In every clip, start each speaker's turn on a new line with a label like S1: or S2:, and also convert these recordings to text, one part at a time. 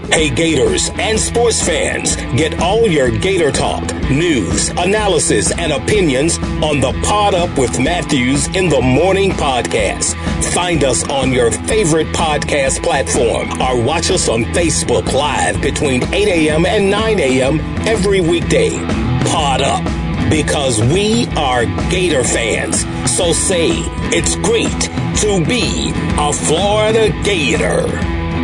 S1: Hey Gators and sports fans, get all your Gator talk, news, analysis, and opinions on the Pod Up with Matthews in the Morning podcast. Find us on your favorite podcast platform or watch us on Facebook Live between 8 a.m. and 9 a.m. every weekday. Pod Up, because we are Gator fans. So say it's great to be a Florida Gator.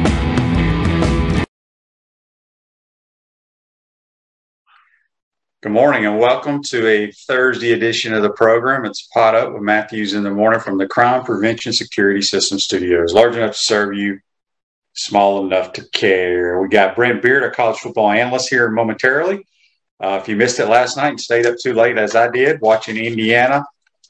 S2: Good morning and welcome to a Thursday edition of the program. It's Pod Up with Matthews in the Morning from the Crime Prevention Security System Studios. Large enough to serve you, small enough to care. We got Brent Beard, our college football analyst, here momentarily. If you missed it last night and stayed up too late, as I did, watching Indiana.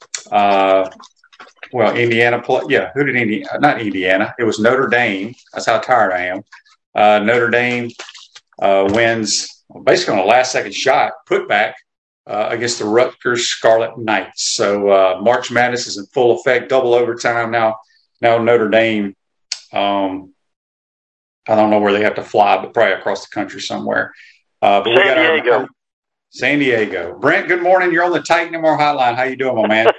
S2: Indiana play. Yeah, who did Indiana? Not Indiana. It was Notre Dame. That's how tired I am. Notre Dame wins basically on a last-second shot, put back against the Rutgers Scarlet Knights. So March Madness is in full effect, double overtime now. Now Notre Dame, I don't know where they have to fly, but probably across the country somewhere. But we got Diego. San Diego. Brent, good morning. You're on the Titan MR hotline. How you doing, my man?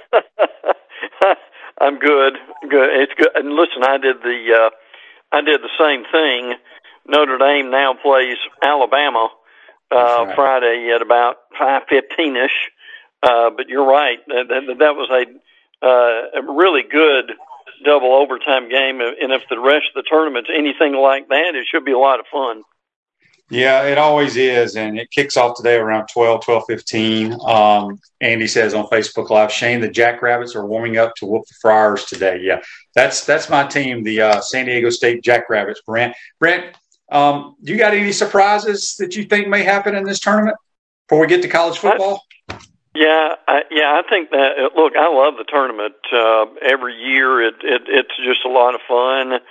S3: I'm good. Good. It's good. And listen, I did the same thing. Notre Dame now plays Alabama right. Friday at about 5:15ish. But you're right. That was a really good double overtime game. And if the rest of the tournament's anything like that, it should be a lot of fun.
S2: Yeah, it always is, and it kicks off today around 12:15. Andy says on Facebook Live, Shane, the Jackrabbits are warming up to whoop the Friars today. Yeah, that's my team, the San Diego State Jackrabbits. Brent, you got any surprises that you think may happen in this tournament before we get to college football?
S3: I think that. Look, I love the tournament. Every year, it's just a lot of fun.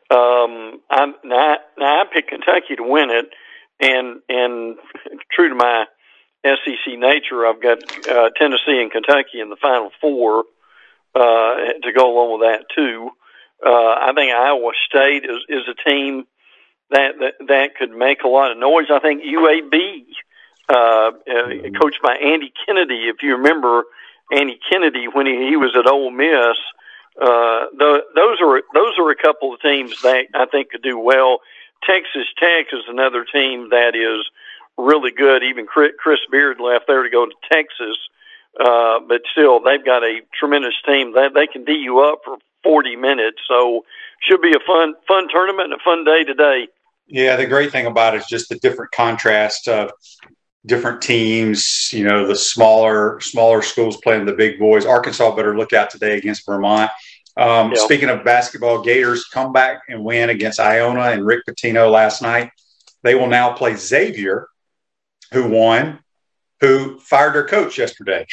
S3: I picked Kentucky to win it. And true to my SEC nature, I've got Tennessee and Kentucky in the Final Four to go along with that too. I think Iowa State is a team that could make a lot of noise. I think UAB, coached by Andy Kennedy. If you remember Andy Kennedy when he was at Ole Miss, those are a couple of teams that I think could do well. Texas Tech is another team that is really good. Even Chris Beard left there to go to Texas, but still they've got a tremendous team. They can D you up for 40 minutes, so should be a fun tournament and a fun day today.
S2: Yeah, the great thing about it is just the different contrast of different teams. You know, the smaller schools playing the big boys. Arkansas better look out today against Vermont. Speaking of basketball, Gators come back and win against Iona and Rick Pitino last night. They will now play Xavier, who fired their coach yesterday.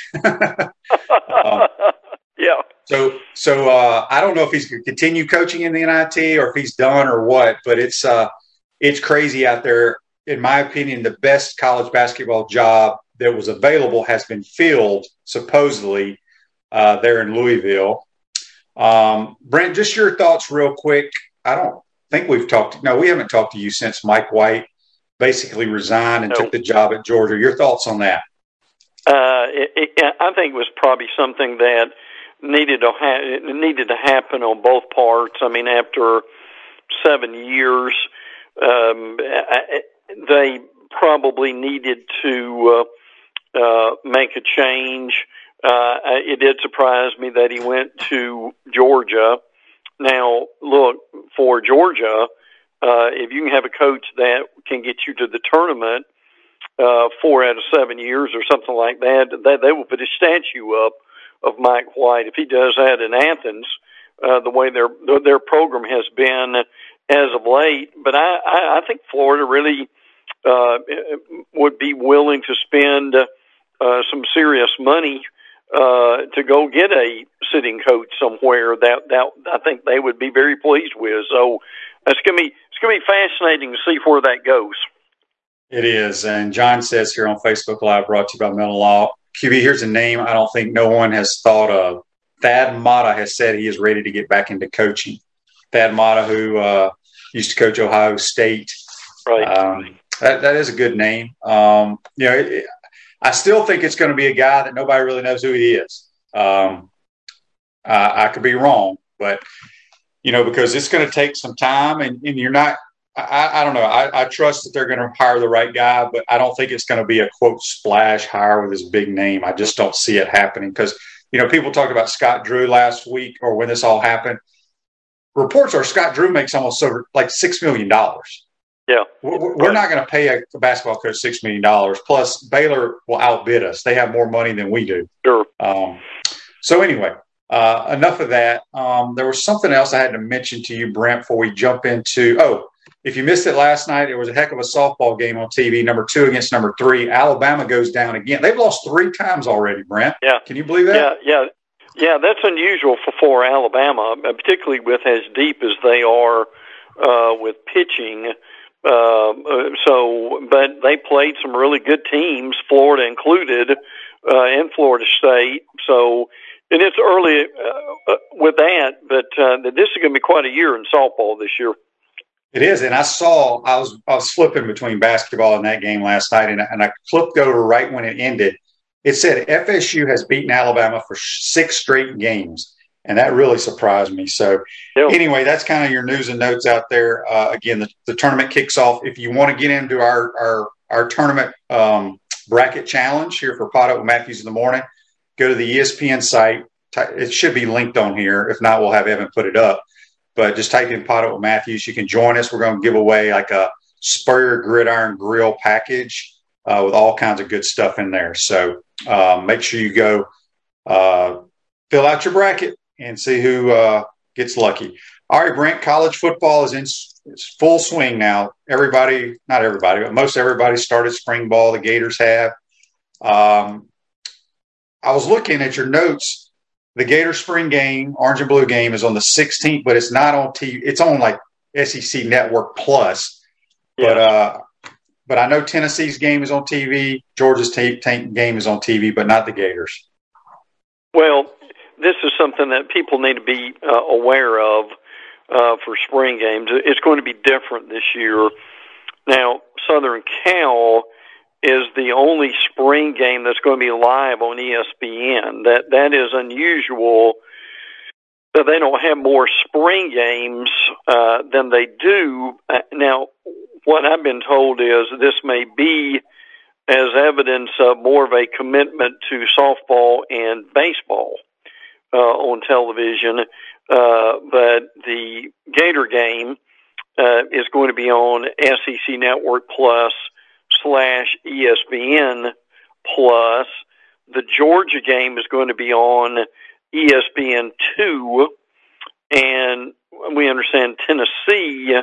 S2: So I don't know if he's going to continue coaching in the NIT or if he's done or what, but it's crazy out there. In my opinion, the best college basketball job that was available has been filled, supposedly, there in Louisville. Brent, just your thoughts real quick. I don't think we haven't talked to you since Mike White basically resigned and took the job at Georgia. Your thoughts on that?
S3: I think it was probably something that needed to happen on both parts. I mean, after 7 years, they probably needed to make a change. It did surprise me that he went to Georgia. Now, look, for Georgia, if you can have a coach that can get you to the tournament 4 out of 7 years or something like that, they will put a statue up of Mike White. If he does that in Athens, the way their program has been as of late. But I think Florida really would be willing to spend some serious money to go get a sitting coach somewhere that I think they would be very pleased with. So it's gonna be fascinating to see where that goes.
S2: It is, and John says here on Facebook Live, brought to you by Mental Law. QB, here's a name I don't think no one has thought of. Thad Matta has said he is ready to get back into coaching. Thad Matta, who used to coach Ohio State,
S3: Right.
S2: That is a good name. I still think it's going to be a guy that nobody really knows who he is. I could be wrong, but because it's going to take some time, and you're not. I don't know. I trust that they're going to hire the right guy, but I don't think it's going to be a quote splash hire with his big name. I just don't see it happening because people talked about Scott Drew last week or when this all happened. Reports are Scott Drew makes almost like $6 million.
S3: Yeah,
S2: we're not going to pay a basketball coach $6 million. Plus, Baylor will outbid us. They have more money than we do.
S3: Sure.
S2: So anyway. Enough of that. There was something else I had to mention to you, Brent, before we jump into. If you missed it last night, it was a heck of a softball game on TV. Number 2 against number 3. Alabama goes down again. They've lost 3 times already, Brent.
S3: Yeah.
S2: Can you believe that?
S3: Yeah. That's unusual for Alabama, particularly with as deep as they are with pitching. But they played some really good teams, Florida included, and Florida State. So. And it's early with that, but this is going to be quite a year in softball this year.
S2: It is, and I was flipping between basketball and that game last night, and I flipped over right when it ended. It said FSU has beaten Alabama for 6 straight games, and that really surprised me. So Anyway, that's kind of your news and notes out there. Again, the tournament kicks off. If you want to get into our tournament bracket challenge here for Pot Up with Matthews in the morning, go to the ESPN site. It should be linked on here. If not, we'll have Evan put it up. But just type in Pot Up with Matthews. You can join us. We're going to give away like a Spurrier Gridiron Grill package with all kinds of good stuff in there. So make sure you go fill out your bracket and see who gets lucky. All right, Brent, college football is in full swing now. Not everybody, but most everybody started spring ball. The Gators have. I was looking at your notes. The Gator spring game, orange and blue game, is on the 16th, but it's not on TV. It's on like SEC Network Plus. Yeah. But I know Tennessee's game is on TV. Georgia's game is on TV, but not the Gators.
S3: Well, this is something that people need to be aware of for spring games. It's going to be different this year. Now, Southern Cal is the only spring game that's going to be live on ESPN. That is unusual. They don't have more spring games than they do. Now, what I've been told is this may be as evidence of more of a commitment to softball and baseball on television. But the Gator game is going to be on SEC Network Plus /ESPN Plus. The Georgia game is going to be on ESPN2, and we understand Tennessee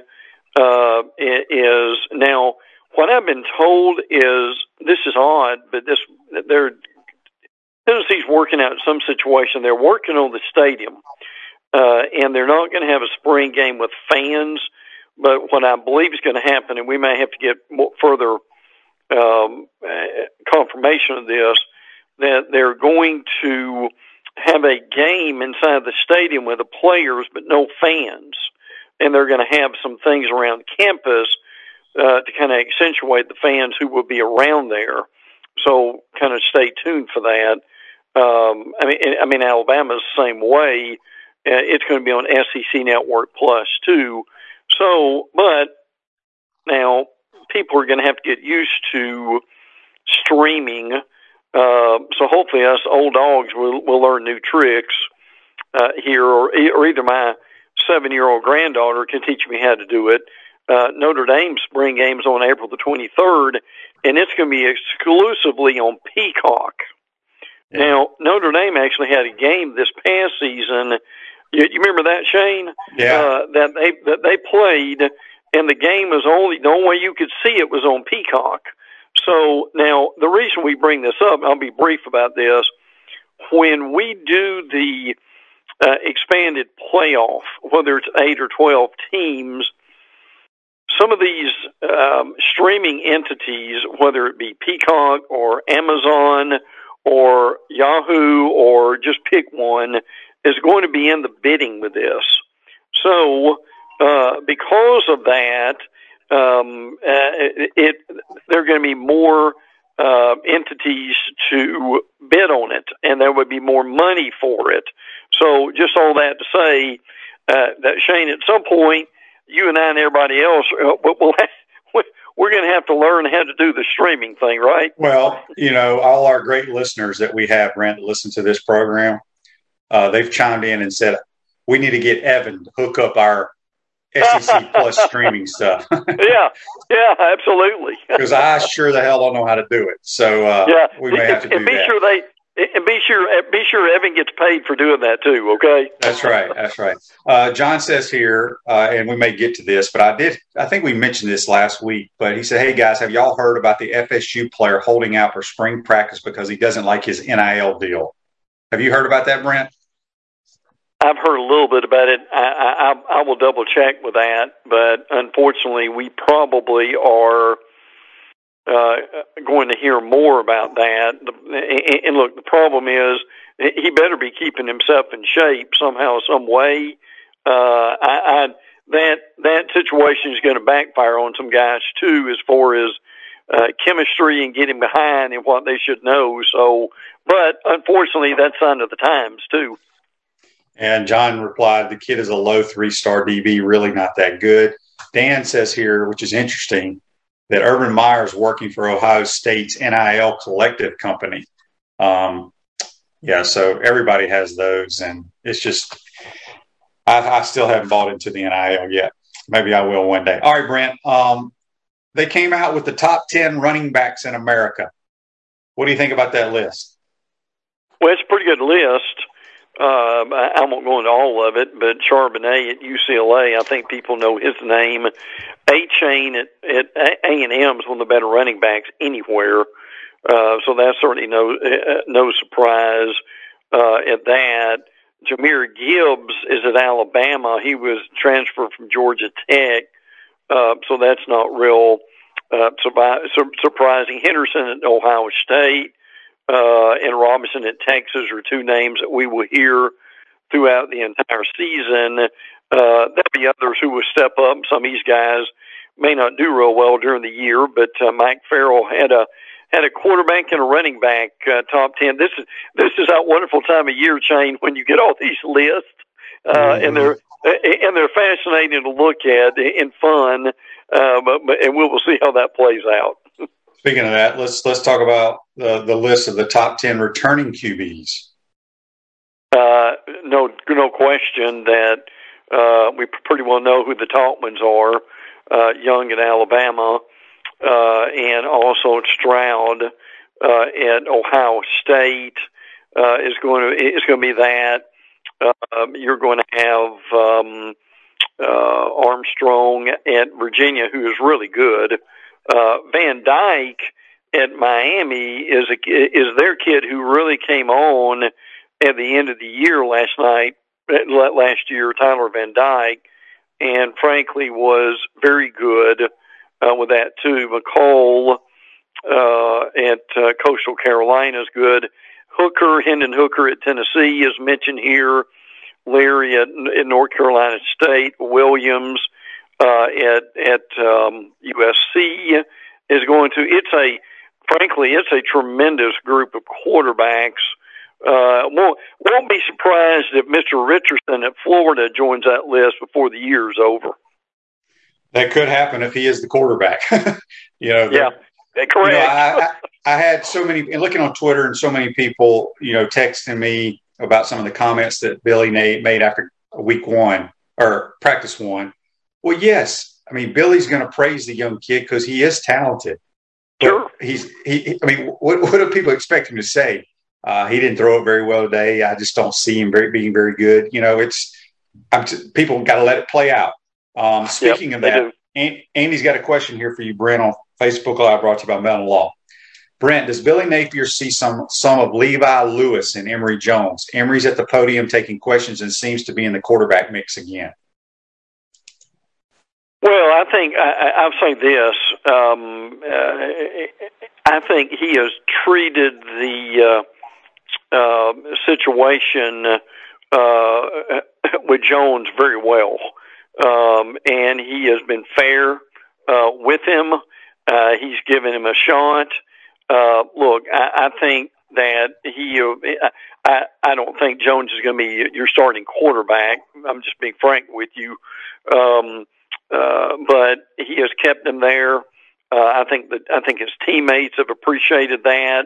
S3: is now. What I've been told is this is odd, but Tennessee's working out some situation. They're working on the stadium, and they're not going to have a spring game with fans. But what I believe is going to happen, and we may have to get further confirmation of this, that they're going to have a game inside the stadium with the players but no fans, and they're going to have some things around campus to kind of accentuate the fans who will be around there. So kind of stay tuned for that. I mean Alabama's the same way. It's going to be on SEC Network Plus too. So, but now people are going to have to get used to streaming. So hopefully us old dogs will learn new tricks here, or either my 7-year-old granddaughter can teach me how to do it. Notre Dame's spring game's on April the 23rd, and it's going to be exclusively on Peacock. Yeah. Now, Notre Dame actually had a game this past season. You remember that, Shane?
S2: Yeah.
S3: That they played, and the game was the only way you could see it was on Peacock. So now the reason we bring this up, I'll be brief about this. When we do the expanded playoff, whether it's 8 or 12 teams, some of these streaming entities, whether it be Peacock or Amazon or Yahoo or just pick one, is going to be in the bidding with this. So because of that, there are going to be more entities to bid on it, and there would be more money for it. So just all that to say that, Shane, at some point, you and I and everybody else, we're going to have to learn how to do the streaming thing, right?
S2: Well, all our great listeners that we have, Brent, listen to this program, they've chimed in and said, we need to get Evan to hook up our SEC Plus streaming stuff.
S3: Yeah, absolutely.
S2: Because I sure the hell don't know how to do it. So we may have to do that.
S3: Be sure Evan gets paid for doing that too. Okay.
S2: That's right. John says here, and we may get to this, but I think we mentioned this last week, but he said, hey guys, have y'all heard about the FSU player holding out for spring practice because he doesn't like his NIL deal? Have you heard about that, Brent?
S3: I've heard a little bit about it. I will double check with that, but unfortunately, we probably are going to hear more about that. And look, the problem is he better be keeping himself in shape somehow, some way. That situation is going to backfire on some guys too, as far as chemistry and getting behind and what they should know. So, but unfortunately, that's sign of the times too.
S2: And John replied, the kid is a low 3-star DB, really not that good. Dan says here, which is interesting, that Urban Meyer is working for Ohio State's NIL collective company. So everybody has those, and it's just I still haven't bought into the NIL yet. Maybe I will one day. All right, Brent. They came out with the top 10 running backs in America. What do you think about that list?
S3: Well, it's a pretty good list. I won't go into all of it, but Charbonnet at UCLA, I think people know his name. A-Chain at A&M is one of the better running backs anywhere. So that's certainly no surprise at that. Jahmyr Gibbs is at Alabama. He was transferred from Georgia Tech, so that's not real surprising. Henderson at Ohio State. And Robinson at Texas are two names that we will hear throughout the entire season. There'll be others who will step up. Some of these guys may not do real well during the year, but Mike Farrell had a quarterback and a running back top 10. This is that wonderful time of year, Shane, when you get all these lists, and they're fascinating to look at and fun. And we will see how that plays out.
S2: Speaking of that, let's talk about the list of the top 10 returning QBs.
S3: No question that we pretty well know who the top ones are. Young at Alabama, and also Stroud at Ohio State is going to be that. You're going to have Armstrong at Virginia, who is really good. Van Dyke at Miami is their kid who really came on at the end of the year last year, Tyler Van Dyke, and frankly was very good with that too. McCall at Coastal Carolina is good. Hendon Hooker at Tennessee is mentioned here. Larry at North Carolina State. Williams at USC is going to. It's a tremendous group of quarterbacks. Won't be surprised if Mr. Richardson at Florida joins that list before the year's over.
S2: That could happen if he is the quarterback.
S3: Yeah, correct.
S2: I had so many, and looking on Twitter, and so many people, texting me about some of the comments that Billy Nate made after week one or practice one. Well, yes. I mean, Billy's going to praise the young kid because he is talented.
S3: Sure.
S2: What do people expect him to say? He didn't throw it very well today. I just don't see him being very good. People got to let it play out. Speaking of that, Andy's got a question here for you, Brent, on Facebook Live, brought to you by Mountain Law. Brent, does Billy Napier see some of Levi Lewis and Emory Jones? Emory's at the podium taking questions and seems to be in the quarterback mix again.
S3: Well, I think I'll say this. I think he has treated the situation with Jones very well, and he has been fair with him. He's given him a shot. Look, I think that I don't think Jones is going to be your starting quarterback. I'm just being frank with you. But he has kept him there. I think his teammates have appreciated that.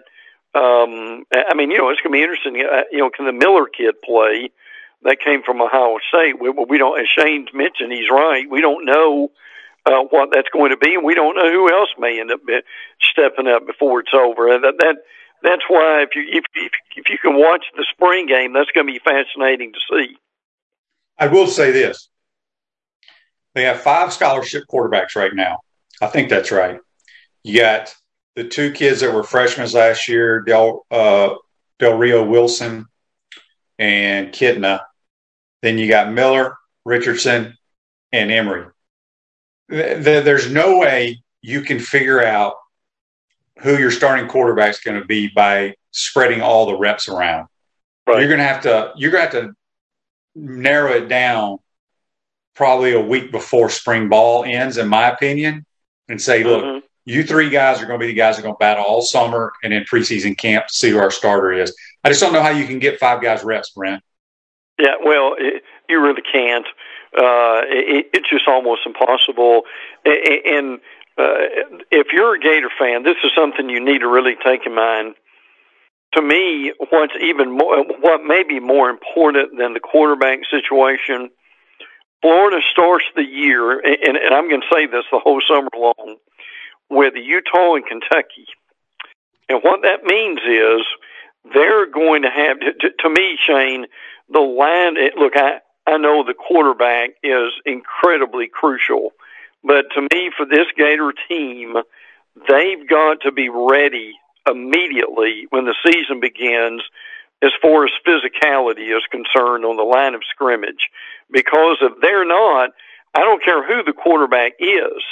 S3: I mean, it's going to be interesting. Can the Miller kid play? That came from Ohio State. We don't, as Shane's mentioned, he's right. We don't know what that's going to be, and we don't know who else may end up stepping up before it's over. That's why if you can watch the spring game, that's going to be fascinating to see.
S2: I will say this: they have 5 scholarship quarterbacks right now. I think that's right. You got the 2 kids that were freshmen last year, Del Rio Wilson and Kidna. Then you got Miller, Richardson, and Emory. There's no way you can figure out who your starting quarterback is going to be by spreading all the reps around. Right. You're going to have to narrow it down probably a week before spring ball ends, in my opinion, and say, look, you 3 guys are going to be the guys that are going to battle all summer and in preseason camp to see who our starter is. I just don't know how you can get 5 guys reps, Brent.
S3: Yeah, well, you really can't. It's just almost impossible. And if you're a Gator fan, this is something you need to really take in mind. To me, what may be more important than the quarterback situation, Florida starts the year, and I'm going to say this the whole summer long, with Utah and Kentucky. And what that means is they're going to have, to me, Shane, the line. Look, I know the quarterback is incredibly crucial, but to me, for this Gator team, they've got to be ready immediately when the season begins as far as physicality is concerned on the line of scrimmage. Because if they're not, I don't care who the quarterback is.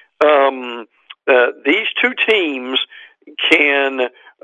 S3: These 2 teams can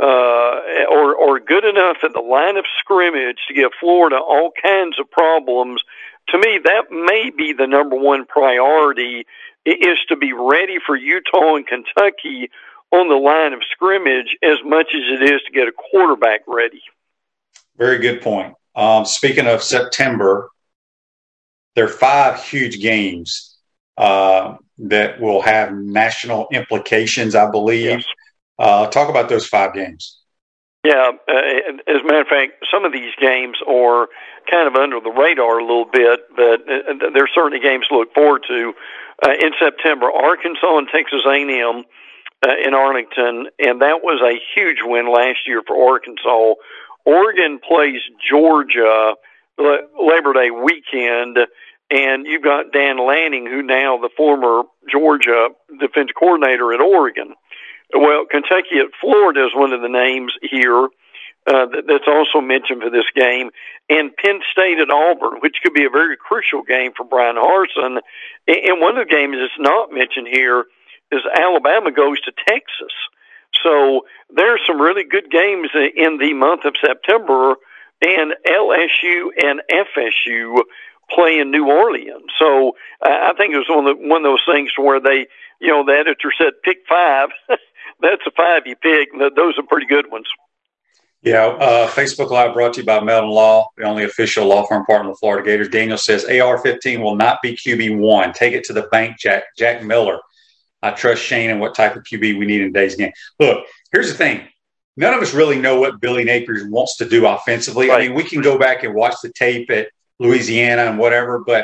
S3: or good enough at the line of scrimmage to give Florida all kinds of problems. To me, that may be the number one priority, is to be ready for Utah and Kentucky on the line of scrimmage as much as it is to get a quarterback ready.
S2: Very good point. Speaking of September, there are 5 huge games that will have national implications, I believe. Yes. Talk about those 5 games.
S3: Yeah, as a matter of fact, some of these games are kind of under the radar a little bit, but there are certainly games to look forward to. In September, Arkansas and Texas A&M in Arlington, and that was a huge win last year for Arkansas. Oregon plays Georgia Labor Day weekend, and you've got Dan Lanning, who now the former Georgia defensive coordinator at Oregon. Well, Kentucky at Florida is one of the names here that's also mentioned for this game, and Penn State at Auburn, which could be a very crucial game for Brian Harsin. And one of the games that's not mentioned here is Alabama goes to Texas. So there's some really good games in the month of September, and LSU and FSU play in New Orleans. So I think it was one of those things where they, the editor said, pick 5. That's a 5 you pick. Those are pretty good ones.
S2: Yeah. Facebook Live brought to you by Melton Law, the only official law firm partner of the Florida Gators. Daniel says AR-15 will not be QB1. Take it to the bank, Jack Miller. I trust Shane and what type of QB we need in today's game. Look, here's the thing. None of us really know what Billy Napier wants to do offensively. Right. I mean, we can go back and watch the tape at Louisiana and whatever, but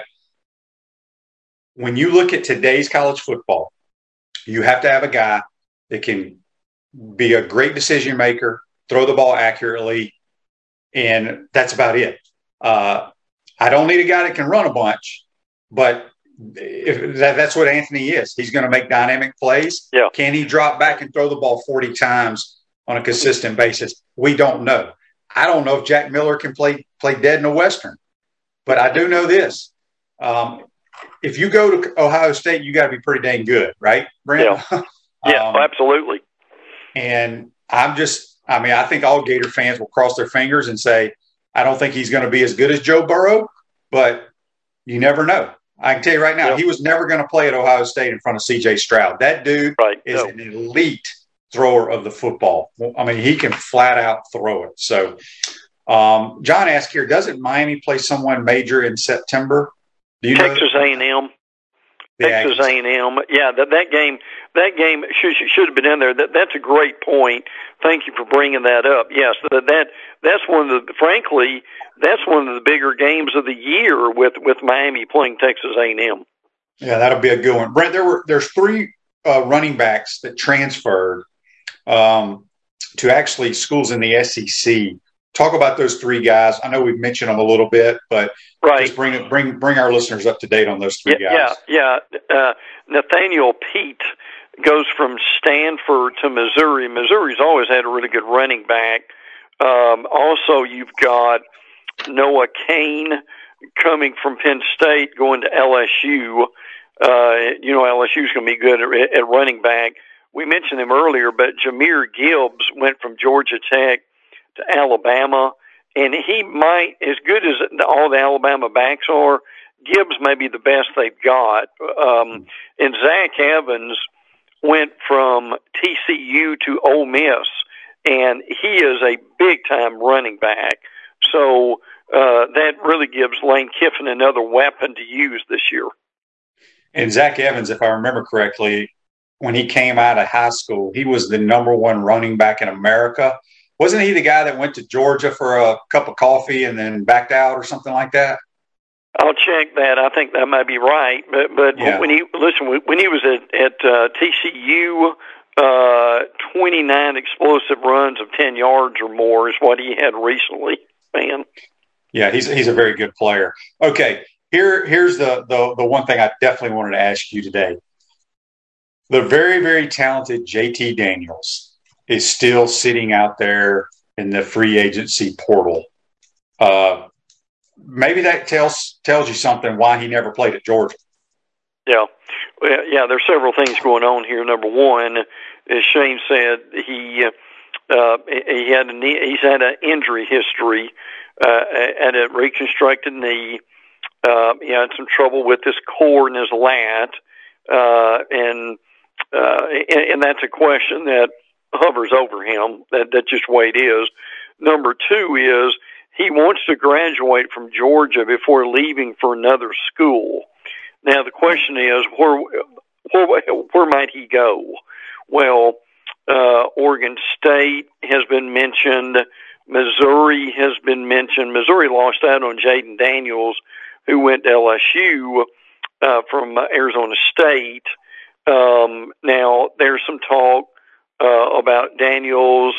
S2: when you look at today's college football, you have to have a guy that can be a great decision maker, throw the ball accurately, and that's about it. I don't need a guy that can run a bunch, but that's what Anthony is. He's going to make dynamic plays.
S3: Yeah.
S2: Can he drop back and throw the ball 40 times on a consistent basis? We don't know. I don't know if Jack Miller can play dead in a Western, but I do know this. If you go to Ohio State, you got to be pretty dang good, right, Brent?
S3: Yeah. Yeah, absolutely.
S2: And I think all Gator fans will cross their fingers and say, I don't think he's going to be as good as Joe Burrow, but you never know. I can tell you right now, he was never going to play at Ohio State in front of C.J. Stroud. That dude is an elite thrower of the football. I mean, he can flat out throw it. So, John asked here, doesn't Miami play someone major in September? Do you
S3: Texas A&M. Texas A&M. Yeah, that game should have been in there. That's a great point. Thank you for bringing that up. Yes, that's one of the bigger games of the year with Miami playing Texas A&M.
S2: Yeah, that'll be a good one. Brent, there's 3 running backs that transferred to actually schools in the SEC. Talk about those 3 guys. I know we've mentioned them a little bit, but just bring our listeners up to date on those 3 guys.
S3: Yeah. Nathaniel Pete goes from Stanford to Missouri. Missouri's always had a really good running back. Also, you've got Noah Cain coming from Penn State going to LSU. LSU's going to be good at running back. We mentioned him earlier, but Jahmyr Gibbs went from Georgia Tech to Alabama, and he might, as good as all the Alabama backs are, Gibbs may be the best they've got. And Zach Evans went from TCU to Ole Miss, and he is a big-time running back. So that really gives Lane Kiffin another weapon to use this year.
S2: And Zach Evans, if I remember correctly, when he came out of high school, he was the number 1 running back in America. Wasn't he the guy that went to Georgia for a cup of coffee and then backed out or something like that?
S3: I'll check that. I think that might be right. But yeah. when he was at TCU, 29 explosive runs of 10 yards or more is what he had recently. Man.
S2: Yeah, he's a very good player. Okay, here's the one thing I definitely wanted to ask you today. The very, very talented JT Daniels is still sitting out there in the free agency portal. Maybe that tells you something why he never played at Georgia.
S3: Yeah. Well, yeah, there's several things going on here. Number one, as Shane said, he's had an injury history and a reconstructed knee. He had some trouble with his core and his lat, and that's a question that hovers over him. That's just the way it is. Number two is he wants to graduate from Georgia before leaving for another school. Now the question is, where might he go? Well, Oregon State has been mentioned. Missouri has been mentioned. Missouri lost out on Jaden Daniels, who went to LSU from Arizona State. Now there's some talk about Daniels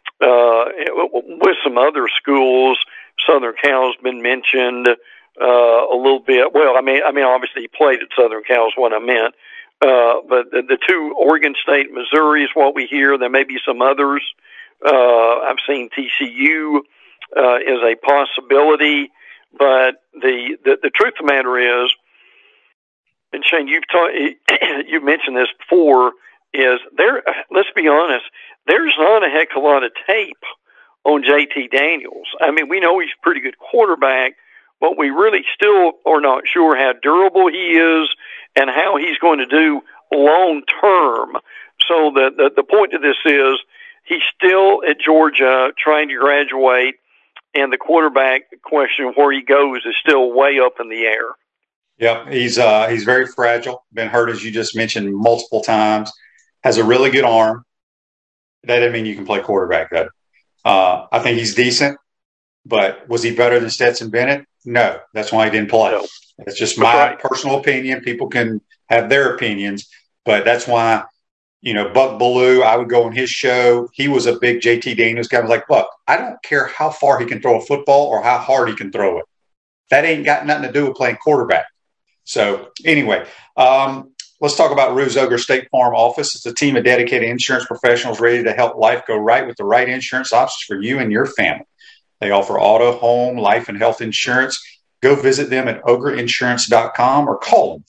S3: with some other schools. Southern Cal's been mentioned a little bit. Well, I mean, obviously he played at Southern Cal is what I meant. But the two, Oregon State, Missouri, is what we hear. There may be some others. I've seen TCU is a possibility, but the truth of the matter is, and Shane, you've mentioned this before, is there. Let's be honest. There's not a heck of a lot of tape on JT Daniels. I mean, we know he's a pretty good quarterback, but we really still are not sure how durable he is and how he's going to do long term. So the point of this is he's still at Georgia trying to graduate, and the quarterback question where he goes is still way up in the air.
S2: Yeah, he's very fragile. Been hurt, as you just mentioned, multiple times. Has a really good arm. That doesn't mean you can play quarterback, though. I think he's decent, but was he better than Stetson Bennett? No, that's why he didn't play. No. It's just my personal opinion. People can have their opinions, but that's why, Buck Bellew, I would go on his show. He was a big JT Daniels guy. I was like, look, I don't care how far he can throw a football or how hard he can throw it. That ain't got nothing to do with playing quarterback. So anyway, let's talk about Rue's Ogre State Farm Office. It's a team of dedicated insurance professionals ready to help life go right with the right insurance options for you and your family. They offer auto, home, life, and health insurance. Go visit them at ogreinsurance.com or call them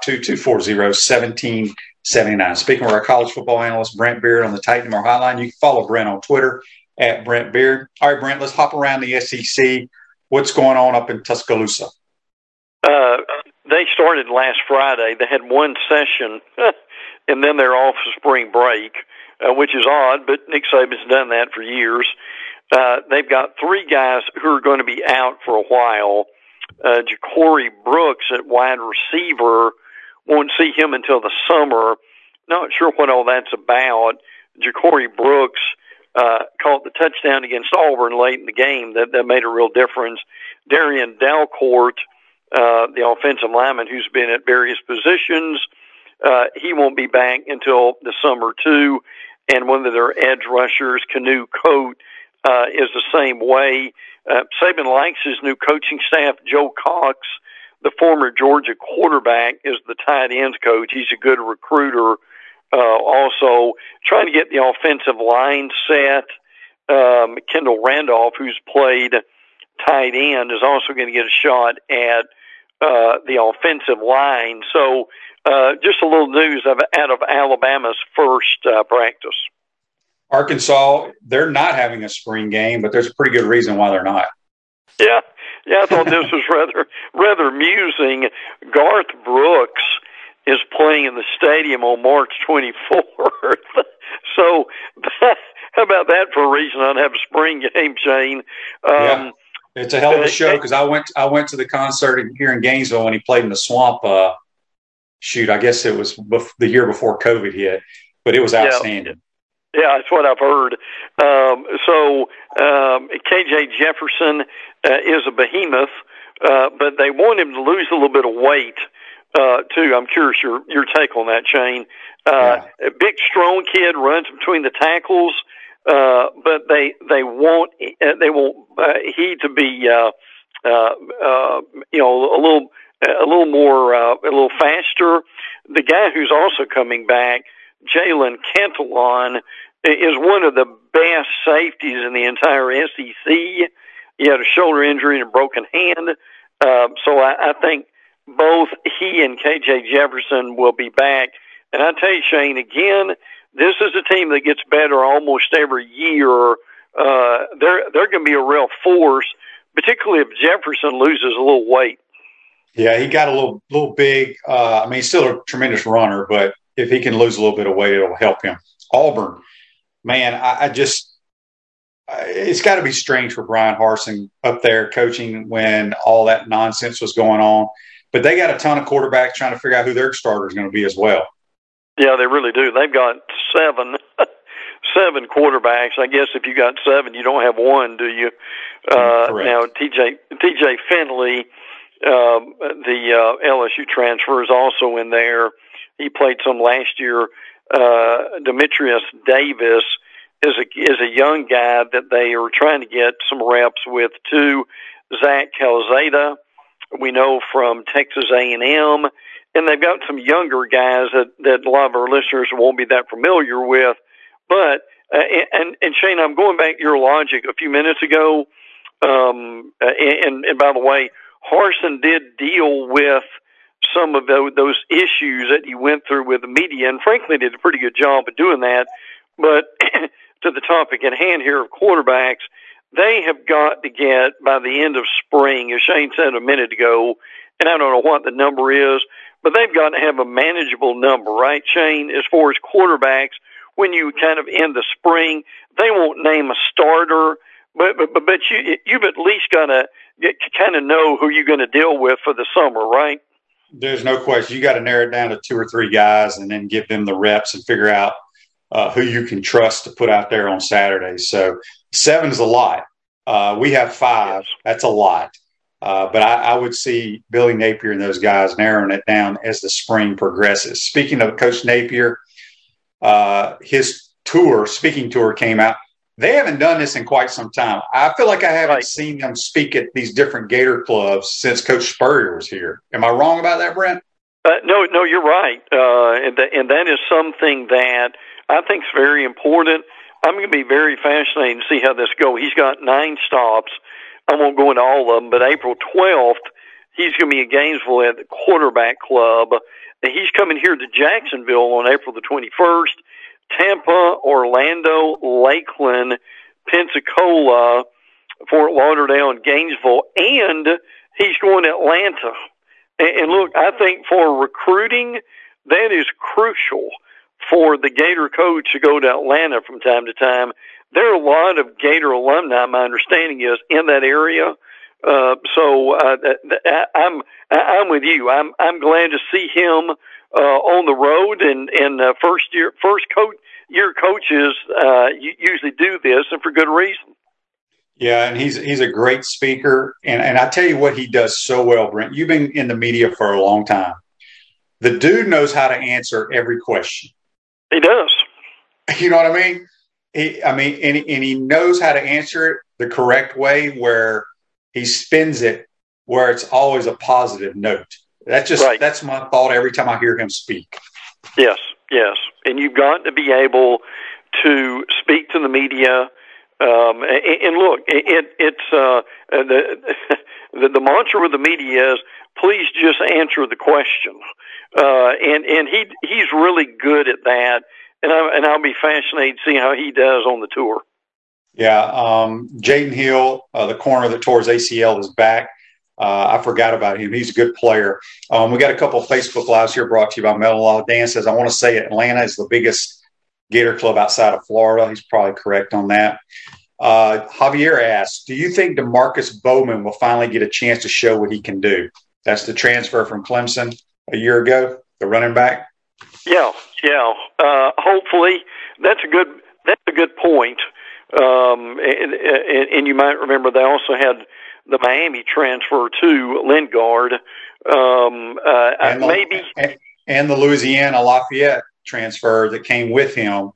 S2: 352-240-1779. Speaking with our college football analyst, Brent Beard, on the Titan More Hotline. You can follow Brent on Twitter at Brent Beard. All right, Brent, let's hop around the SEC. What's going on up in Tuscaloosa?
S3: they started last Friday. They had one session, and then they're off for spring break, which is odd, but Nick Saban's done that for years. They've got 3 guys who are going to be out for a while. Ja'Cory Brooks at wide receiver, won't see him until the summer. Not sure what all that's about. Ja'Cory Brooks caught the touchdown against Auburn late in the game. That made a real difference. Darian Dalcourt, the offensive lineman who's been at various positions, he won't be back until the summer too. And one of their edge rushers, Canoe Coat, is the same way. Saban likes his new coaching staff. Joe Cox, the former Georgia quarterback, is the tight ends coach. He's a good recruiter. Also trying to get the offensive line set. Kendall Randolph, who's played tight end, is also going to get a shot at the offensive line. So just a little news out of Alabama's first practice.
S2: Arkansas, they're not having a spring game, but there's a pretty good reason why they're not.
S3: Yeah, I thought this was rather amusing. Garth Brooks is playing in the stadium on March 24th. So how about that for a reason not to have a spring game, Shane?
S2: Yeah. It's a hell of a show because I went to the concert here in Gainesville when he played in the Swamp. I guess it was the year before COVID hit, but it was outstanding.
S3: Yeah, that's what I've heard. KJ Jefferson is a behemoth, but they want him to lose a little bit of weight too. I'm curious your take on that, Shane. A big, strong kid, runs between the tackles, but they want he to be a little faster. The guy who's also coming back, Jalen Cantillon, is one of the best safeties in the entire SEC. He had a shoulder injury and a broken hand. So I think both he and KJ Jefferson will be back. And I tell you, Shane, again, this is a team that gets better almost every year. They're going to be a real force, particularly if Jefferson loses a little weight.
S2: Yeah, he got a little big. He's still a tremendous runner, but if he can lose a little bit of weight, it'll help him. Auburn, man, it's got to be strange for Brian Harsin up there coaching when all that nonsense was going on. But they got a ton of quarterbacks trying to figure out who their starter is going to be as well. Yeah,
S3: they really do. They've got seven quarterbacks. I guess if you got 7, you don't have one, do you? Now, TJ Finley, the LSU transfer, is also in there. He played some last year. Demetrius Davis is a young guy that they are trying to get some reps with too. Zach Calzada, we know from Texas A&M, and they've got some younger guys that a lot of our listeners won't be that familiar with. But and Shane, I'm going back to your logic a few minutes ago. And by the way, Harsin did deal with some of those issues that he went through with the media, and frankly did a pretty good job of doing that. But to the topic at hand here of quarterbacks, they have got to get, by the end of spring, as Shane said a minute ago, and I don't know what the number is, but they've got to have a manageable number, right, Shane, as far as quarterbacks. When you kind of end the spring, they won't name a starter, but you've at least got to kind of know who you're going to deal with for the summer, right?
S2: There's no question. You got to narrow it down to 2 or 3 guys and then give them the reps and figure out who you can trust to put out there on Saturdays. So 7 is a lot. We have 5. Yes. That's a lot. But I would see Billy Napier and those guys narrowing it down as the spring progresses. Speaking of Coach Napier, his speaking tour came out. They haven't done this in quite some time. I feel like I haven't seen them speak at these different Gator clubs since Coach Spurrier was here. Am I wrong about that, Brent?
S3: No, you're right. And that is something that I think is very important. I'm going to be very fascinated to see how this goes. He's got 9 stops. I won't go into all of them, but April 12th, he's going to be in Gainesville at the Quarterback Club. And he's coming here to Jacksonville on April the 21st. Tampa, Orlando, Lakeland, Pensacola, Fort Lauderdale, and Gainesville, and he's going to Atlanta And look, I think for recruiting, that is crucial for the Gator coach to go to Atlanta from time to time. There are a lot of Gator alumni, my understanding is, in that area. So I'm with you. I'm glad to see him on the road, and first year coaches usually do this, and for good reason.
S2: Yeah, and he's a great speaker, and I tell you what he does so well, Brent. You've been in the media for a long time. The dude knows how to answer every question.
S3: He does.
S2: You know what I mean? He knows how to answer it the correct way, where he spins it where it's always a positive note. That's my thought every time I hear him speak.
S3: Yes, and you've got to be able to speak to the media. And look, it's the mantra of the media is, please just answer the question. And he's really good at that. And I'll be fascinated to see how he does on the tour.
S2: Yeah. Jaden Hill, the corner that tore his ACL, is back. I forgot about him. He's a good player. We got a couple of Facebook Lives here brought to you by Metal Law. Dan says, I want to say Atlanta is the biggest Gator club outside of Florida. He's probably correct on that. Javier asks, do you think DeMarcus Bowman will finally get a chance to show what he can do? That's the transfer from Clemson a year ago, the running back.
S3: Yeah. Hopefully, that's a good point. And you might remember they also had the Miami transfer to Lingard.
S2: And the Louisiana Lafayette transfer that came with him.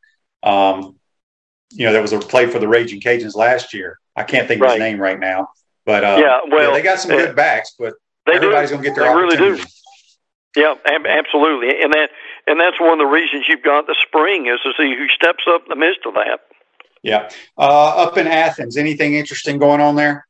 S2: There was a play for the Raging Cajuns last year. I can't think of his name right now, but they got some good backs, but everybody's going to get their opportunity. Really do.
S3: Yeah, absolutely, and that's one of the reasons you've got the spring, is to see who steps up in the midst of that.
S2: Yeah, up in Athens, anything interesting going on there?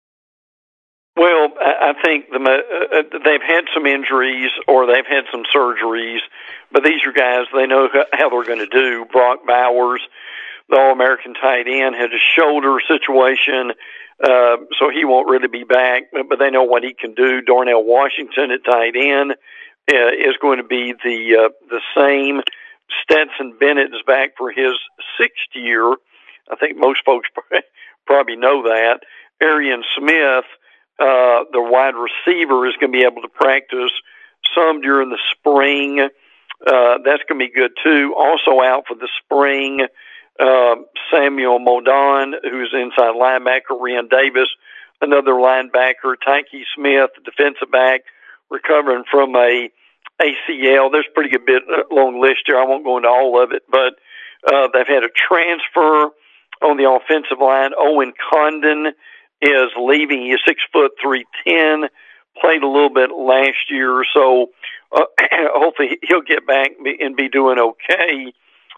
S3: Well, I think they've had some injuries or they've had some surgeries, but these are guys, they know how they're going to do. Brock Bowers, the All-American tight end, had a shoulder situation, so he won't really be back, but they know what he can do. Darnell Washington at tight end is going to be the same. Stetson Bennett is back for his 6th year. I think most folks probably know that. Arian Smith, the wide receiver, is going to be able to practice some during the spring. That's going to be good too. Also out for the spring, Samuel Modon, who's inside linebacker. Rian Davis, another linebacker. Tyke Smith, defensive back, recovering from a ACL. There's a pretty good long list here. I won't go into all of it, but they've had a transfer on the offensive line. Owen Condon is leaving. He's 6'3", 310. Played a little bit last year, so hopefully he'll get back and be doing okay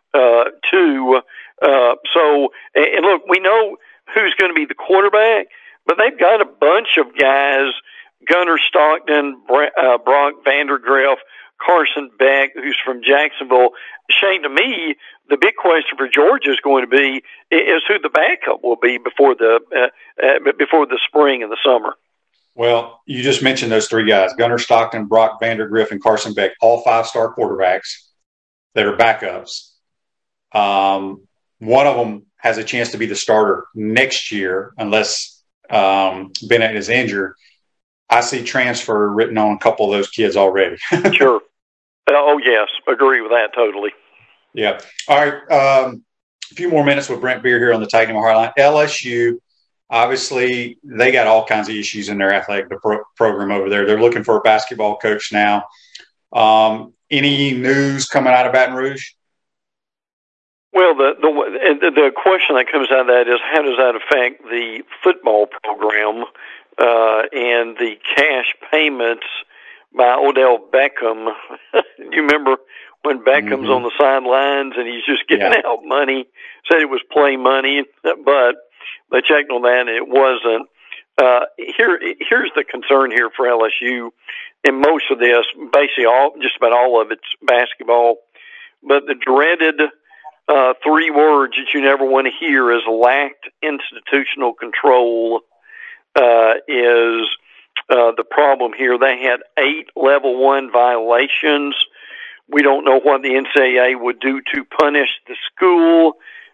S3: too. And look, we know who's going to be the quarterback, but they've got a bunch of guys: Gunnar Stockton, Brock Vandergriff, Carson Beck, who's from Jacksonville. Shane, to me, the big question for Georgia is going to be is who the backup will be before the spring and the summer.
S2: Well, you just mentioned those three guys: Gunnar Stockton, Brock Vandergriff, and Carson Beck, all 5-star quarterbacks that are backups. One of them has a chance to be the starter next year, unless Bennett is injured. I see transfer written on a couple of those kids already.
S3: Sure. Oh, yes. Agree with that totally.
S2: Yeah. All right. A few more minutes with Brent Beer here on the Titan Hardline. LSU, obviously, they got all kinds of issues in their athletic program over there. They're looking for a basketball coach now. Any news coming out of Baton Rouge?
S3: Well, the question that comes out of that is, how does that affect the football program and the cash payments by Odell Beckham? You remember when Beckham's on the sidelines and he's just giving out money? Said it was play money, but they checked on that and it wasn't. Here's the concern here for LSU. And most of this, basically just about all of it's basketball, but the dreaded 3 words that you never want to hear is lacked institutional control. Is the problem here. They had 8 level 1 violations. We don't know what the NCAA would do to punish the school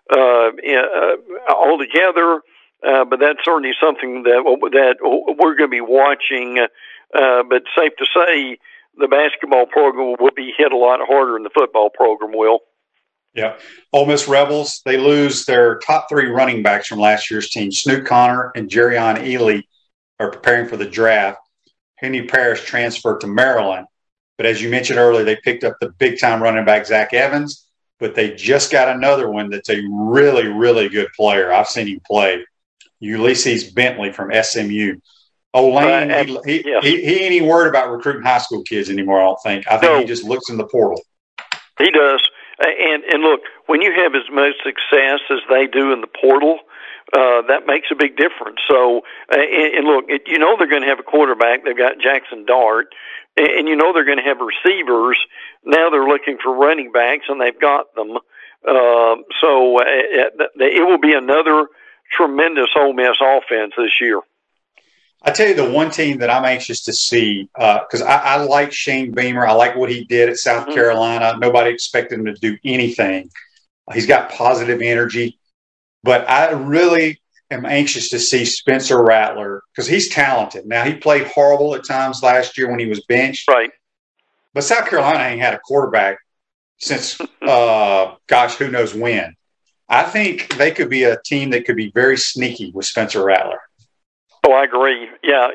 S3: altogether, but that's certainly something that we're going to be watching. But safe to say, the basketball program will be hit a lot harder than the football program will.
S2: Yeah. Ole Miss Rebels, they lose their top 3 running backs from last year's team. Snoop Connor and Jerrion Ely are preparing for the draft. Henry Parrish transferred to Maryland. But as you mentioned earlier, they picked up the big-time running back, Zach Evans, but they just got another one that's a really, really good player. I've seen him play. Ulysses Bentley from SMU. Lane, he ain't even worried about recruiting high school kids anymore, I don't think. I think he just looks in the portal.
S3: He does. And look, when you have as much success as they do in the portal, that makes a big difference. So, and look, you know they're going to have a quarterback. They've got Jackson Dart, and you know they're going to have receivers. Now they're looking for running backs, and they've got them. So it will be another tremendous Ole Miss offense this year.
S2: I tell you, the one team that I'm anxious to see, because I like Shane Beamer. I like what he did at South Carolina. Nobody expected him to do anything. He's got positive energy. But I really am anxious to see Spencer Rattler because he's talented. Now, he played horrible at times last year when he was benched.
S3: Right.
S2: But South Carolina ain't had a quarterback since, who knows when. I think they could be a team that could be very sneaky with Spencer Rattler.
S3: Oh, I agree. Yeah.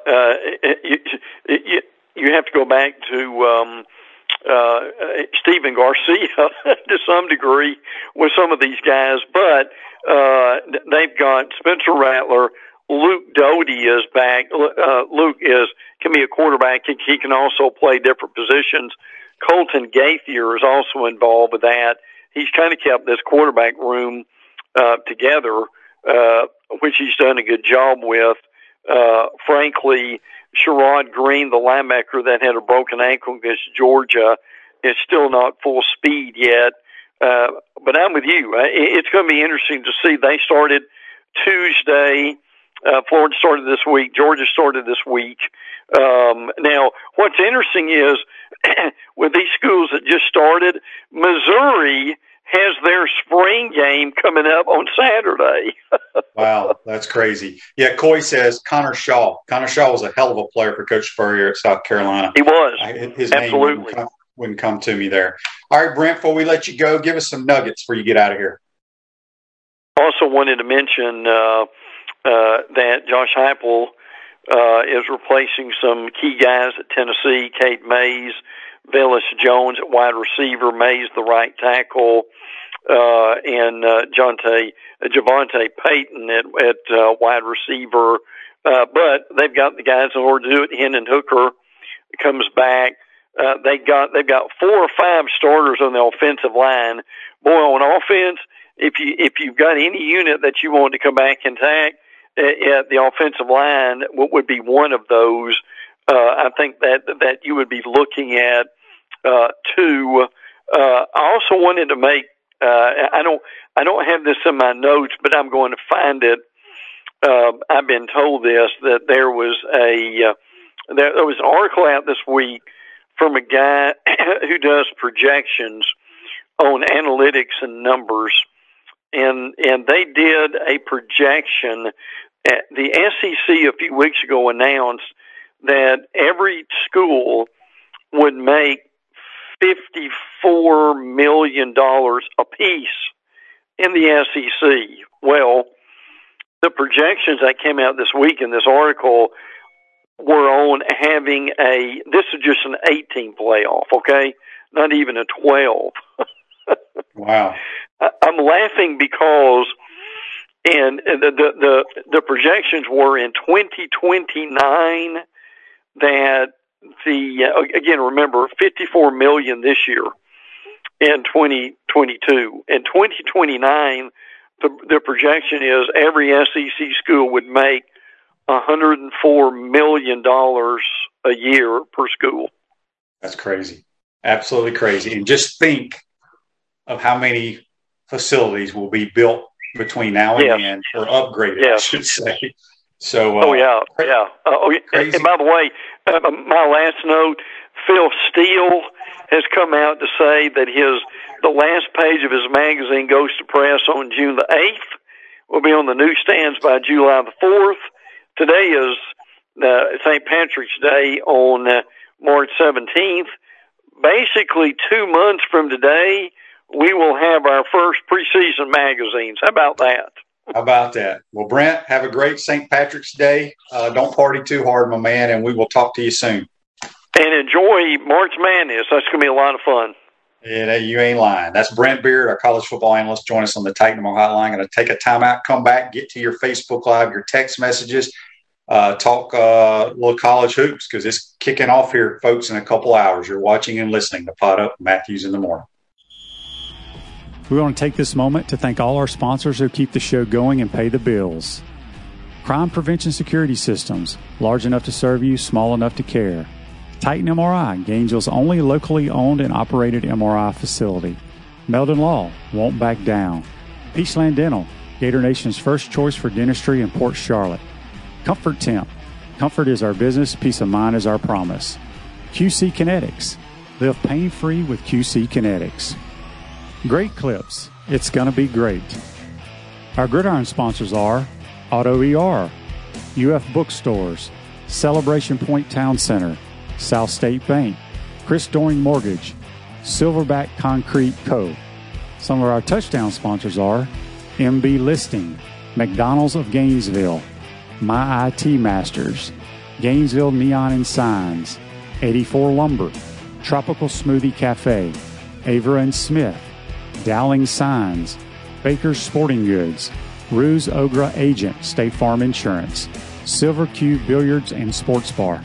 S3: You have to go back to Stephen Garcia to some degree with some of these guys, but they've got Spencer Rattler. Luke Doty is back. Luke can be a quarterback. He can also play different positions. Colton Gaither is also involved with that. He's kind of kept this quarterback room together, which he's done a good job with. Frankly, Sherrod Green, the linebacker that had a broken ankle against Georgia, is still not full speed yet. But I'm with you. It's going to be interesting to see. They started Tuesday. Florida started this week. Georgia started this week. Now, what's interesting is with these schools that just started, Missouri has their spring game coming up on Saturday.
S2: Wow, that's crazy. Yeah, Coy says Connor Shaw. Connor Shaw was a hell of a player for Coach Spurrier at South Carolina.
S3: He was.
S2: His
S3: Absolutely.
S2: name wouldn't come to me there. All right, Brent, before we let you go, give us some nuggets before you get out of here.
S3: Also wanted to mention that Josh Heupel is replacing some key guys at Tennessee, Kate Mays, Velus Jones at wide receiver, Mays the right tackle, and Javante Payton at wide receiver. But they've got the guys in order to do it. Hendon Hooker comes back. They've got 4 or 5 starters on the offensive line. Boy, on offense, if you've got any unit that you want to come back and tack, at the offensive line would be one of those. I think that you would be looking at 2. I also wanted to make. I don't have this in my notes, but I'm going to find it. I've been told this that there was an article out this week from a guy who does projections on analytics and numbers, and they did a projection. The SEC a few weeks ago announced that every school would make $54 million apiece in the SEC. Well, the projections that came out this week in this article were on having this is just an 18 playoff, okay? Not even a 12.
S2: Wow.
S3: I'm laughing because the projections were in 2029 that again, remember, 54 million this year in 2022. In 2029, the projection is every SEC school would make $104 million a year per school.
S2: That's crazy. Absolutely crazy. And just think of how many facilities will be built between now and then, or upgraded, I should say. So,
S3: And by the way, my last note, Phil Steele has come out to say that the last page of his magazine goes to press on June the 8th. Will be on the newsstands by July the 4th. Today is St. Patrick's Day on March 17th. Basically, 2 months from today, we will have our first preseason magazines. How about that?
S2: How about that? Well, Brent, have a great St. Patrick's Day. Don't party too hard, my man, and we will talk to you soon.
S3: And enjoy March Madness. That's going to be a lot of fun.
S2: Yeah, you ain't lying. That's Brent Beard, our college football analyst. Join us on the Titan More Hotline. Going to take a timeout, come back, get to your Facebook Live, your text messages, talk little college hoops because it's kicking off here, folks, in a couple hours. You're watching and listening to Pot Up Matthews in the Morning.
S4: We want to take this moment to thank all our sponsors who keep the show going and pay the bills. Crime Prevention Security Systems, large enough to serve you, small enough to care. Titan MRI, Gainesville's only locally owned and operated MRI facility. Meldon Law, won't back down. Peachland Dental, Gator Nation's first choice for dentistry in Port Charlotte. Comfort Temp, comfort is our business, peace of mind is our promise. QC Kinetics, live pain-free with QC Kinetics. Great Clips, it's gonna be great. Our Gridiron sponsors are Auto ER, UF Bookstores, Celebration Point Town Center, South State Bank, Chris Doring Mortgage, Silverback Concrete Co. Some of our touchdown sponsors are MB Listing, McDonald's of Gainesville, My IT Masters, Gainesville Neon and Signs, 84 Lumber, Tropical Smoothie Cafe, Avera and Smith, Dowling Signs, Baker's Sporting Goods, Ruse Ogra Agent, State Farm Insurance, Silver Cube Billiards and Sports Bar.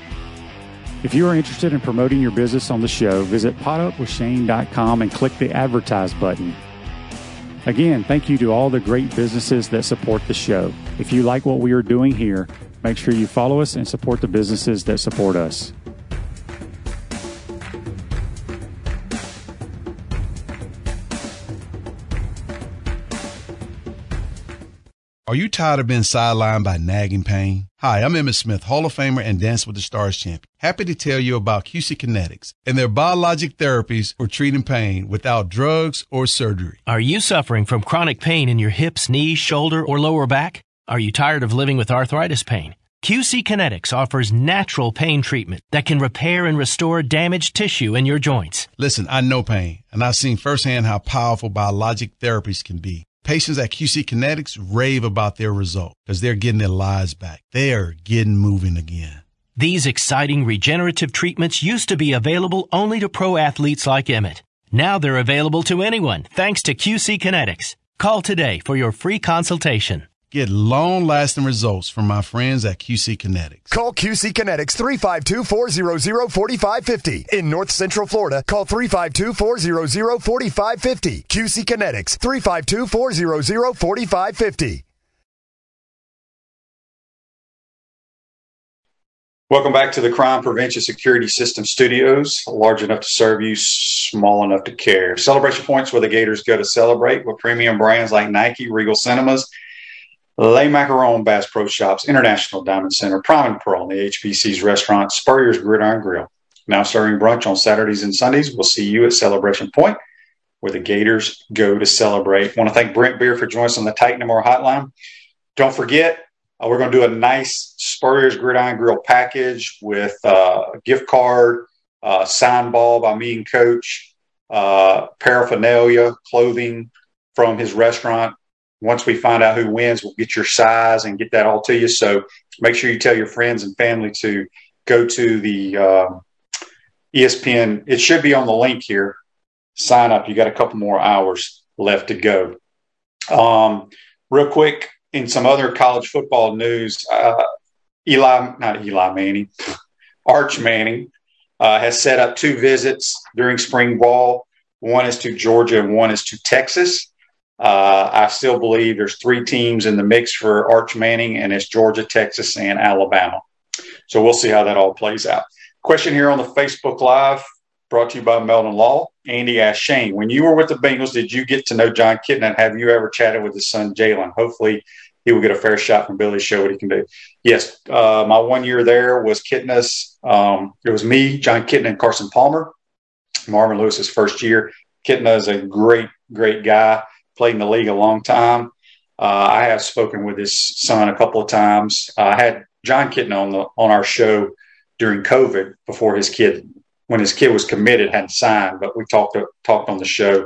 S4: If you are interested in promoting your business on the show, visit potupwithshane.com and click the Advertise button. Again, thank you to all the great businesses that support the show. If you like what we are doing here, make sure you follow us and support the businesses that support us.
S5: Are you tired of being sidelined by nagging pain? Hi, I'm Emmitt Smith, Hall of Famer and Dance with the Stars champion. Happy to tell you about QC Kinetics and their biologic therapies for treating pain without drugs or surgery.
S6: Are you suffering from chronic pain in your hips, knees, shoulder, or lower back? Are you tired of living with arthritis pain? QC Kinetics offers natural pain treatment that can repair and restore damaged tissue in your joints.
S5: Listen, I know pain, and I've seen firsthand how powerful biologic therapies can be. Patients at QC Kinetics rave about their result because they're getting their lives back. They are getting moving again.
S6: These exciting regenerative treatments used to be available only to pro athletes like Emmitt. Now they're available to anyone thanks to QC Kinetics. Call today for your free consultation.
S5: Get long-lasting results from my friends at QC Kinetics.
S7: Call QC Kinetics 352-400-4550. In North Central Florida, call 352-400-4550. QC Kinetics 352-400-4550.
S2: Welcome back to the Crime Prevention Security System Studios, large enough to serve you, small enough to care. Celebration points where the Gators go to celebrate with premium brands like Nike, Regal Cinemas, Les Macarons, Bass Pro Shops, International Diamond Center, Prime and Pearl, and the HBC's restaurant, Spurrier's Gridiron Grill. Now serving brunch on Saturdays and Sundays. We'll see you at Celebration Point, where the Gators go to celebrate. I want to thank Brent Beard for joining us on the Titan More Hotline. Don't forget, we're going to do a nice Spurrier's Gridiron Grill package with a gift card, sign ball by me and Coach, paraphernalia, clothing from his restaurant. Once we find out who wins, we'll get your size and get that all to you. So make sure you tell your friends and family to go to the ESPN. It should be on the link here. Sign up. You got a couple more hours left to go. Real quick, in some other college football news, Arch Manning has set up 2 visits during spring ball. One is to Georgia and one is to Texas. I still believe there's 3 teams in the mix for Arch Manning, and it's Georgia, Texas, and Alabama. So we'll see how that all plays out. Question here on the Facebook Live, brought to you by Meldon Law. Andy asked Shane, when you were with the Bengals, did you get to know John Kitna? Have you ever chatted with his son, Jalen? Hopefully he will get a fair shot from Billy to show what he can do. Yes, my 1 year there was Kitna's. It was me, John Kitna, and Carson Palmer. Marvin Lewis's first year. Kitna is a great, great guy. Played in the league a long time. I have spoken with his son a couple of times. I had John Kitna on our show during COVID before when his kid was committed, hadn't signed, but we talked on the show.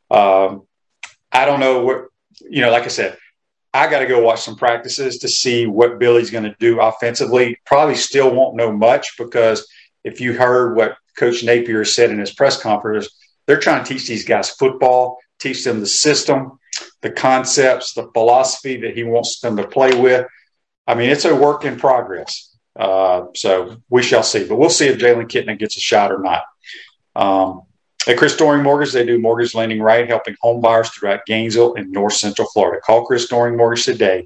S2: I don't know what, like I said, I got to go watch some practices to see what Billy's going to do offensively. Probably still won't know much, because if you heard what Coach Napier said in his press conference, they're trying to teach these guys football, teach them the system, the concepts, the philosophy that he wants them to play with. I mean, it's a work in progress. So we shall see. But we'll see if Jalen Kitna gets a shot or not. At Chris Doering Mortgage, they do mortgage lending right, helping home buyers throughout Gainesville and North Central Florida. Call Chris Doering Mortgage today,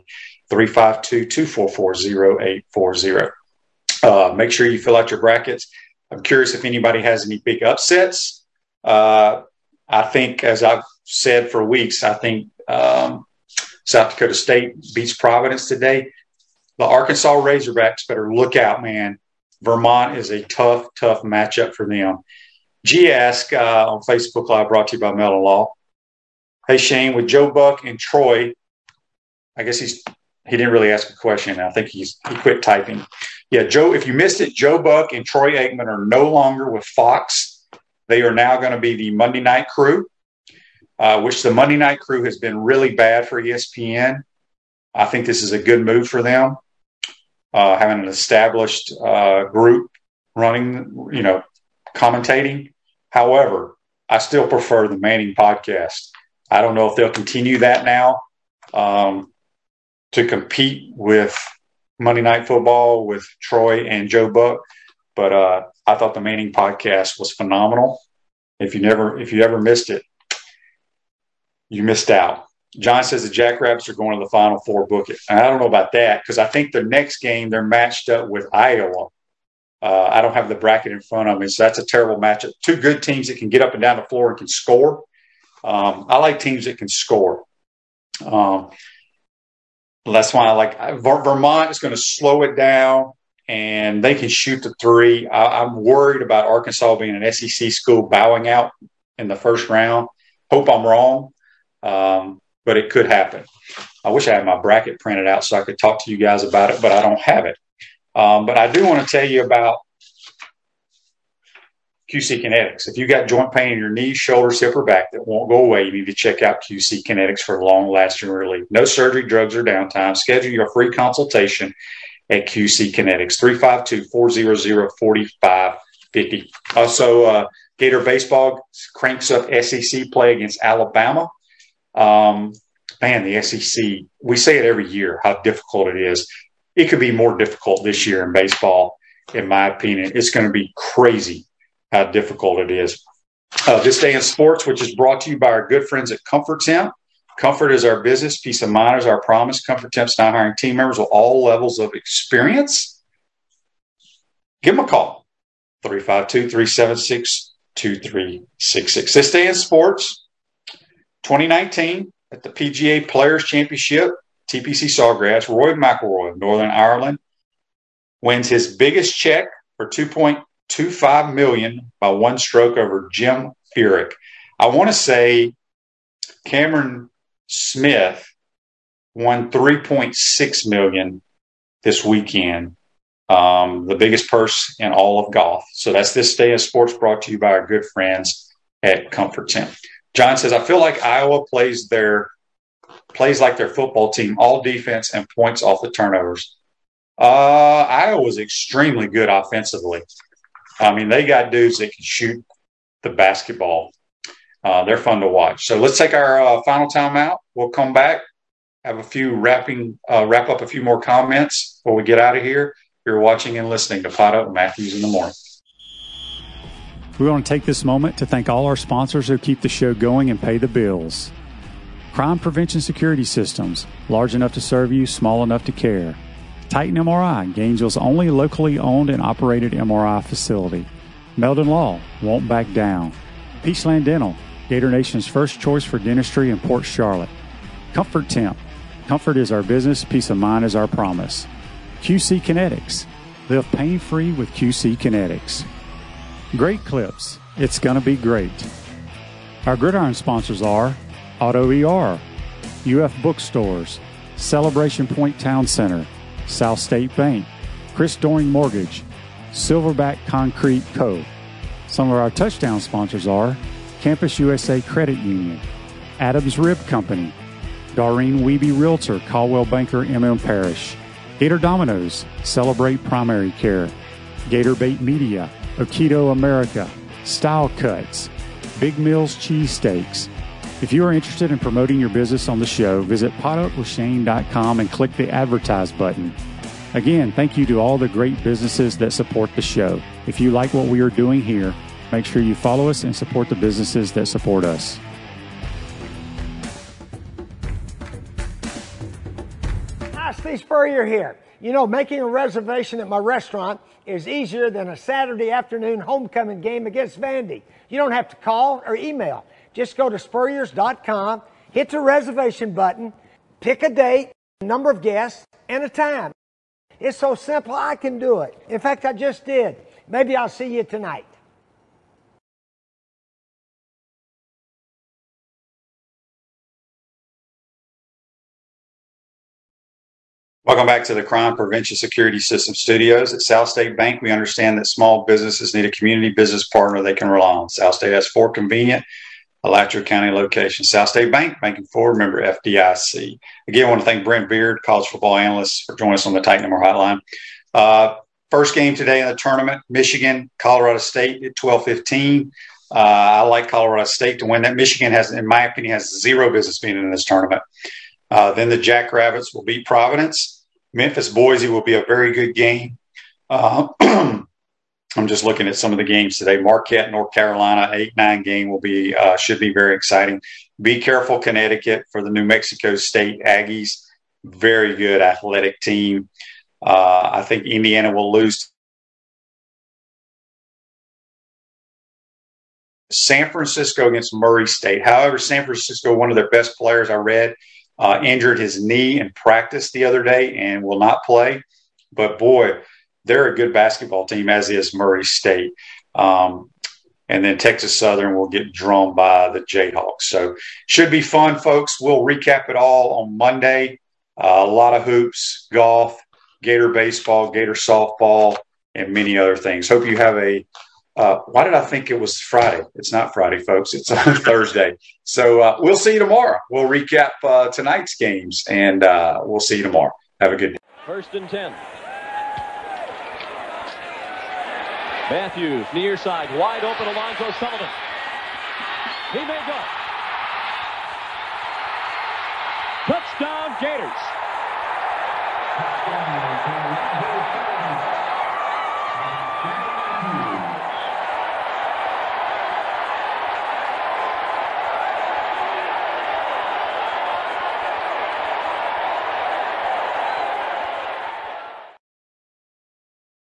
S2: 352-244-0840. Make sure you fill out your brackets. I'm curious if anybody has any big upsets. I think, as I've said for weeks, I think South Dakota State beats Providence today. The Arkansas Razorbacks better look out, man. Vermont is a tough, tough matchup for them. G asked on Facebook Live, brought to you by Mellon Law. Hey, Shane, with Joe Buck and Troy, I guess he didn't really ask a question. I think he quit typing. Yeah, Joe, if you missed it, Joe Buck and Troy Aikman are no longer with Fox. They are now going to be the Monday Night Crew, which the Monday Night Crew has been really bad for ESPN. I think this is a good move for them, having an established group running, commentating. However, I still prefer the Manning podcast. I don't know if they'll continue that now to compete with Monday Night Football with Troy and Joe Buck, but I thought the Manning podcast was phenomenal. If you ever missed it, you missed out. John says the Jackrabbits are going to the Final Four. Book it. And I don't know about that, because I think their next game they're matched up with Iowa. I don't have the bracket in front of me, so that's a terrible matchup. Two good teams that can get up and down the floor and can score. I like teams that can score. That's why I like Vermont is going to slow it down, and they can shoot the three. I'm worried about Arkansas being an SEC school bowing out in the first round. Hope I'm wrong, but it could happen. I wish I had my bracket printed out so I could talk to you guys about it, but I don't have it. But I do want to tell you about QC Kinetics. If you got joint pain in your knees, shoulders, hip, or back that won't go away, you need to check out QC Kinetics for long-lasting relief. No surgery, drugs, or downtime. Schedule your free consultation at QC Kinetics, 352-400-4550. Also, Gator Baseball cranks up SEC play against Alabama. Man, the SEC, we say it every year, how difficult it is. It could be more difficult this year in baseball, in my opinion. It's going to be crazy how difficult it is. This Day in Sports, which is brought to you by our good friends at Comfort Temp. Comfort is our business. Peace of mind is our promise. Comfort Temp's now hiring team members with all levels of experience. Give them a call, 352-376-2366. This Day in Sports, 2019 at the PGA Players Championship, TPC Sawgrass, Rory McIlroy of Northern Ireland wins his biggest check for $2.25 million by one stroke over Jim Furyk. I want to say Cameron Smith won $3.6 million this weekend, the biggest purse in all of golf. So that's This Day of Sports, brought to you by our good friends at Comfort Temp. John says, I feel like Iowa plays like their football team, all defense and points off the turnovers. Iowa was extremely good offensively. I mean, they got dudes that can shoot the basketball. They're fun to watch. So let's take our final timeout. We'll come back, have a few wrap up a few more comments before we get out of here. You're watching and listening to Pot Up Matthews in the Morning.
S4: We want to take this moment to thank all our sponsors who keep the show going and pay the bills. Crime Prevention Security Systems, large enough to serve you, small enough to care. Titan MRI, Gainesville's only locally owned and operated MRI facility. Meldon Law, won't back down. Peachland Dental, Gator Nation's first choice for dentistry in Port Charlotte. Comfort Temp, Comfort is our business, peace of mind is our promise. QC Kinetics. Live pain-free with QC Kinetics. Great Clips. It's gonna be great. Our Gridiron sponsors are Auto ER, UF Bookstores, Celebration Point Town Center, South State Bank, Chris Doring Mortgage, Silverback Concrete Co. Some of our touchdown sponsors are Campus USA Credit Union, Adams Rib Company, Doreen Wiebe Realtor, Caldwell Banker, MM Parish, Gator Dominoes, Celebrate Primary Care, Gator Bait Media, Aikido America, Style Cuts, Big Mills Cheesesteaks. If you are interested in promoting your business on the show, visit potupwithshane.com and click the Advertise button. Again, thank you to all the great businesses that support the show. If you like what we are doing here, make sure you follow us and support the businesses that support us.
S8: Hi, Steve Spurrier here. You know, making a reservation at my restaurant is easier than a Saturday afternoon homecoming game against Vandy. You don't have to call or email. Just go to spurriers.com, hit the reservation button, pick a date, a number of guests, and a time. It's so simple, I can do it. In fact, I just did. Maybe I'll see you tonight.
S2: Welcome back to the Crime Prevention Security System Studios. At South State Bank, we understand that small businesses need a community business partner they can rely on. South State has 4 convenient Alachua County locations. South State Bank, banking forward, member FDIC. Again, I want to thank Brent Beard, college football analyst, for joining us on the Tight Number Hotline. First game today in the tournament, Michigan, Colorado State at 12:15. I like Colorado State to win that. Michigan has, in my opinion, has zero business being in this tournament. Then the Jackrabbits will beat Providence. Memphis Boise will be a very good game. I'm just looking at some of the games today. Marquette, North Carolina, 8-9 game will be should be very exciting. Be careful, Connecticut, for the New Mexico State Aggies. Very good athletic team. I think Indiana will lose. San Francisco against Murray State. However, San Francisco, one of their best players I read, injured his knee in practice the other day and will not play. But, boy, they're a good basketball team, as is Murray State. And then Texas Southern will get drummed by the Jayhawks. So should be fun, folks. We'll recap it all on Monday. A lot of hoops, golf, Gator baseball, Gator softball, and many other things. Hope you have a why did I think it was Friday? It's not Friday, folks. It's Thursday. So we'll see you tomorrow. We'll recap tonight's games, and we'll see you tomorrow. Have a good day.
S9: 1st and 10. Matthews, near side, wide open, Alonzo Sullivan. He may go. Touchdown, Gators.